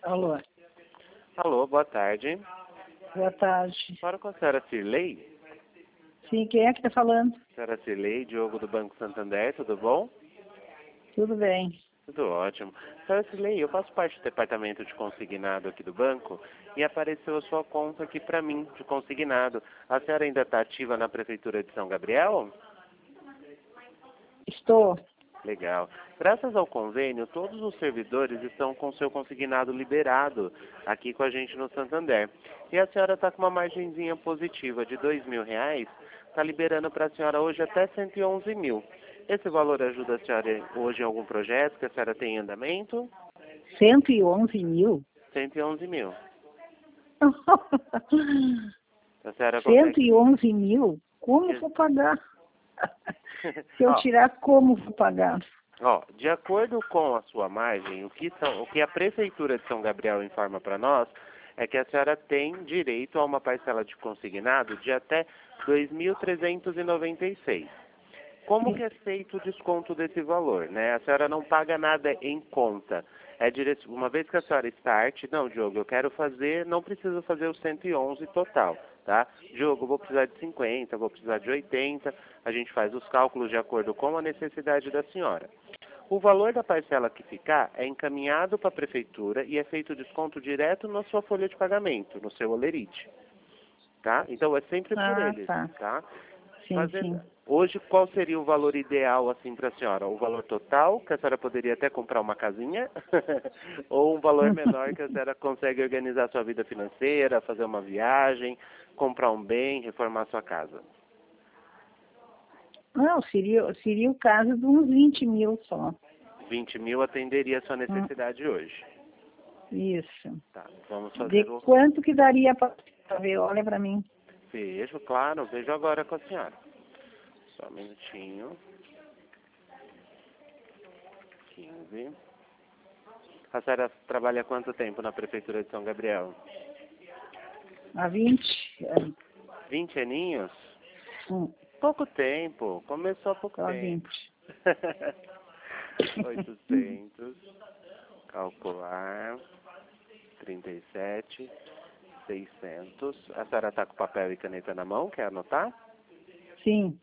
Alô, Alô, boa tarde. boa tarde. Fala com a senhora Cirlei. Sim, quem é que está falando? Senhora Cirlei, Diogo do Banco Santander, tudo bom? Tudo bem. Tudo ótimo. Senhora Cirlei, eu faço parte do departamento de consignado aqui do banco e apareceu a sua conta aqui para mim, de consignado. A senhora ainda está ativa na Prefeitura de São Gabriel? Estou. Legal. Graças ao convênio, todos os servidores estão com seu consignado liberado aqui com a gente no Santander. E a senhora está com uma margenzinha positiva de R$ 2.000, está liberando para a senhora hoje até 111 mil. Esse valor ajuda a senhora hoje em algum projeto que a senhora tem em andamento? 111 mil? 111 mil. A senhora consegue... 111 mil? Como vou pagar? Se eu tirar, como vou pagar? De acordo com a sua margem, o que a Prefeitura de São Gabriel informa para nós é que a senhora tem direito a uma parcela de consignado de até 2.396. Como que é feito o desconto desse valor, né? A senhora não paga nada em conta. Uma vez que a senhora start, não, Diogo, eu quero fazer, não preciso fazer os 111 total, tá? Diogo, vou precisar de 50, vou precisar de 80, a gente faz os cálculos de acordo com a necessidade da senhora. O valor da parcela que ficar é encaminhado para a prefeitura e é feito o desconto direto na sua folha de pagamento, no seu olerite, tá? Então é sempre por eles, tá? Sim. Hoje, qual seria o valor ideal assim para a senhora? O valor total, que a senhora poderia até comprar uma casinha? Ou um valor menor que a senhora consegue organizar sua vida financeira, fazer uma viagem, comprar um bem, reformar sua casa? Não, seria o caso de uns 20 mil só. 20 mil atenderia a sua necessidade hoje. Isso. Tá, vamos fazer De quanto que daria para ver? Olha para mim. Vejo, claro, vejo agora com a senhora. Só um minutinho. 15. A senhora trabalha há quanto tempo na Prefeitura de São Gabriel? Há 20 anos. 20 aninhos? Pouco tempo. Começou há pouco Só tempo. 20. 800. Calcular. 37. 600. A senhora está com papel e caneta na mão? Quer anotar? Sim.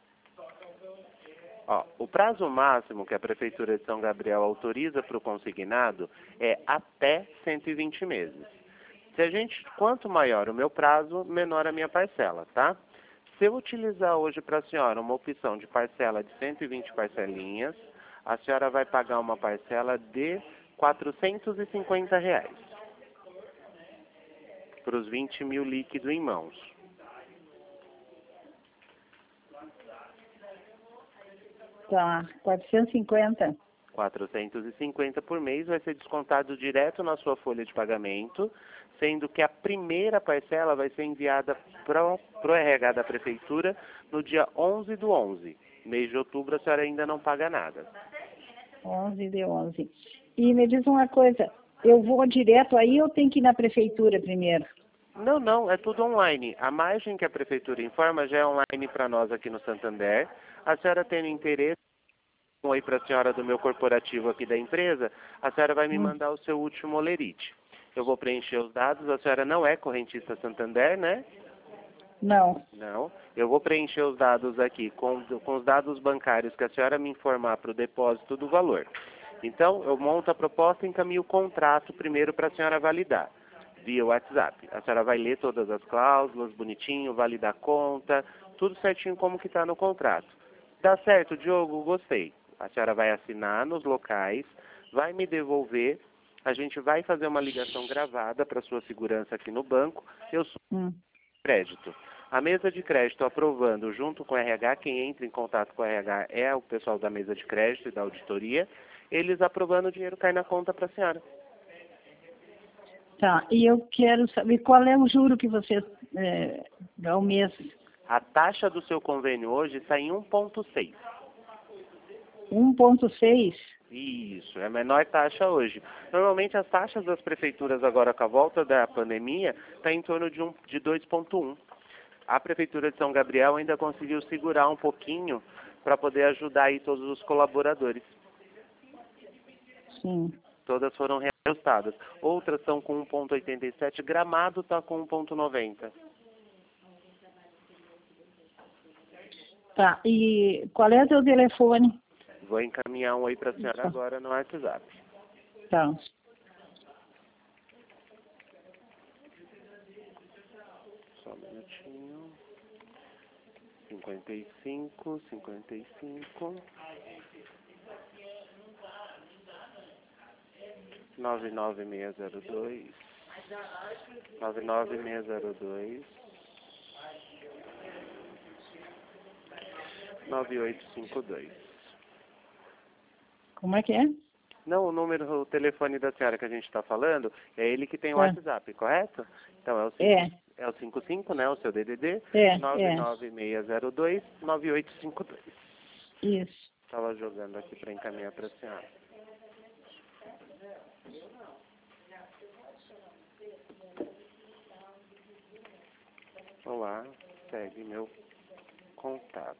O prazo máximo que a Prefeitura de São Gabriel autoriza para o consignado é até 120 meses. Quanto maior o meu prazo, menor a minha parcela, tá? Se eu utilizar hoje para a senhora uma opção de parcela de 120 parcelinhas, a senhora vai pagar uma parcela de R$ 450 para os 20 mil líquido em mãos. Tá, 450. 450 por mês vai ser descontado direto na sua folha de pagamento, sendo que a primeira parcela vai ser enviada para o RH da Prefeitura no dia 11/11. Mês de outubro a senhora ainda não paga nada. 11/11. E me diz uma coisa, eu vou direto aí ou tenho que ir na Prefeitura primeiro? Não, é tudo online. A margem que a Prefeitura informa já é online para nós aqui no Santander. A senhora tendo interesse, um oi para a senhora do meu corporativo aqui da empresa, a senhora vai me mandar o seu último olerite. Eu vou preencher os dados, a senhora não é correntista Santander, né? Não. Não. Eu vou preencher os dados aqui com os dados bancários que a senhora me informar para o depósito do valor. Então, eu monto a proposta e encaminho o contrato primeiro para a senhora validar, via WhatsApp. A senhora vai ler todas as cláusulas, bonitinho, validar a conta, tudo certinho como que está no contrato. Dá certo, Diogo? Gostei. A senhora vai assinar nos locais, vai me devolver, a gente vai fazer uma ligação gravada para sua segurança aqui no banco. Eu sou crédito. A mesa de crédito aprovando junto com o RH, quem entra em contato com o RH é o pessoal da mesa de crédito e da auditoria, eles aprovando o dinheiro cai na conta para a senhora. Tá, e eu quero saber qual é o juro que você dá ao mês. A taxa do seu convênio hoje está em 1,6. 1,6? Isso, é a menor taxa hoje. Normalmente as taxas das prefeituras agora com a volta da pandemia está em torno de 2,1. A Prefeitura de São Gabriel ainda conseguiu segurar um pouquinho para poder ajudar aí todos os colaboradores. Sim. Todas foram reajustadas. Outras são com 1,87, Gramado está com 1,90. Tá, e qual é o teu telefone? Vou encaminhar um aí para a senhora agora no WhatsApp. Tá. Só um minutinho. 55. 99602. 99602. 9852. Como é que é? Não, o telefone da senhora que a gente está falando, é ele que tem o WhatsApp, correto? Então é o 55, né? O seu DDD. 99602 9852. Isso. Estava jogando aqui para encaminhar para a senhora. Olá, segue meu contato.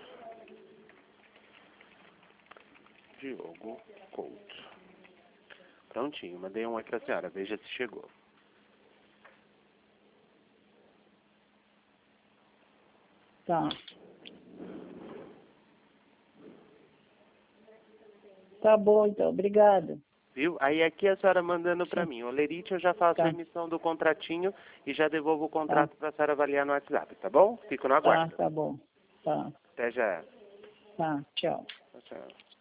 Diogo Couto. Prontinho, mandei um aí para a senhora, veja se chegou. Tá. Tá bom, então. Obrigada. Viu? Aí aqui a senhora mandando para mim. Olerite, eu já faço a Tá. emissão do contratinho e já devolvo o contrato para a senhora avaliar no WhatsApp, tá bom? Fico no aguardo. Tá bom. Tá. Até já. Tá, tchau. Tchau.